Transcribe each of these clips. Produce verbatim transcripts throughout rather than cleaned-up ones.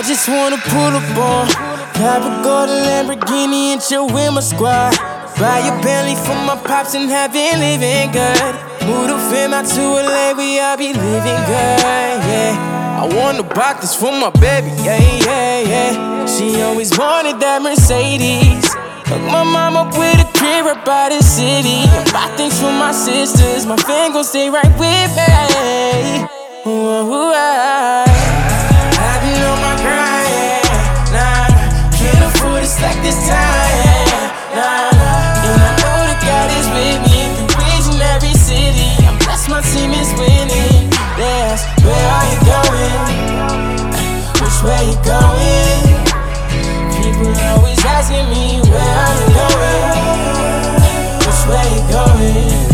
just wanna pull up on Papa go to Lamborghini and chill with my squad. Buy a Bentley for my pops and have been living good. Move the fam out to L A, we all be living good, yeah. I wanna buy this for my baby, yeah, yeah, yeah. She always wanted that Mercedes. Hook my mom up with a crib right by the city. I buy things for my sisters, my fam gon' stay right with me. Ooh, ooh, ooh, I, I've been on my grind, yeah. Nah, can't afford to slack this time, yeah. Nah, and I know that God is with me through bridge in every city. I'm blessed, my team is winning. Yes, where are you going? Which way you going? People always asking me, where are you going? Which way you going?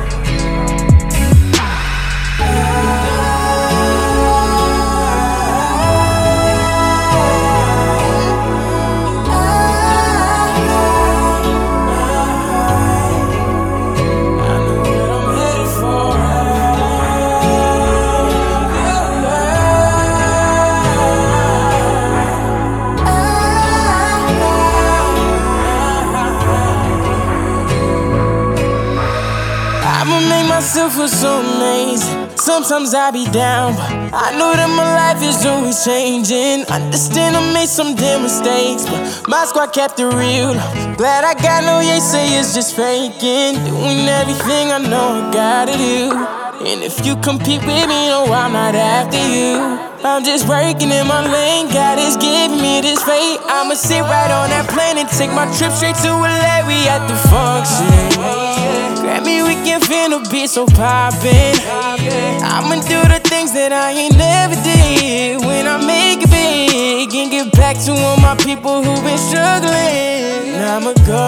I'ma make myself feel so amazing. Sometimes I be down, but I know that my life is always changing. Understand I made some damn mistakes, but my squad kept it real. Glad I got no naysayers just faking. Doing everything I know I gotta do. And if you compete with me, no, I'm not after you. I'm just working in my lane, God is giving me this fate. I'ma sit right on that plane and take my trip straight to L A. We at the function. Grammy weekend finna be so poppin'. I'ma do the things that I ain't never did. When I make it big and get back to all my people who been struggling. I'ma go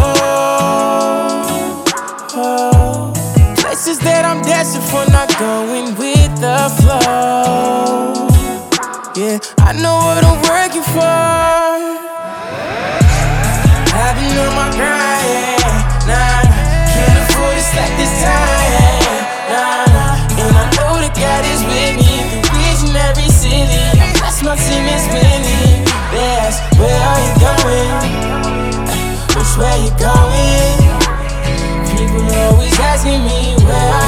oh, places that I'm destined for, not going with the flow. Yeah, I know what I'm working for. I've been on my grind, yeah. Nah, can't afford to slack this time, yeah. Nah, nah, and I know that God is with me through bridge in every city. I'm blessed, my team is winning. Yes, where are you going? Which way you going? People always asking me where I